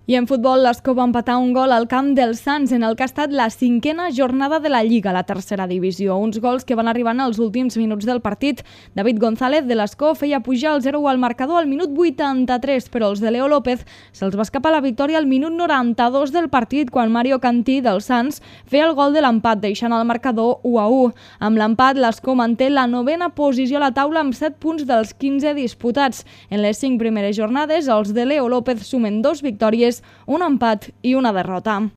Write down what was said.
I en futbol, l'Escó va empatar un gol al camp del Sants en el que ha estat la 5a jornada de la Lliga a la tercera divisió. Uns gols que van arribar en els últims minuts del partit. David González de l'Escó feia pujar el 0 al marcador al minut 83, però els de Leo López se'ls va escapar la victòria al minut 92 del partit quan Mario Cantí del Sants feia el gol de l'empat, deixant el marcador 1-1. Amb l'empat, l'Escó manté la 9a posició a la taula amb 7 punts dels 15 disputats. En les 5 primeres jornades, els de Leo López sumen 2 victòries, un empat i una derrota.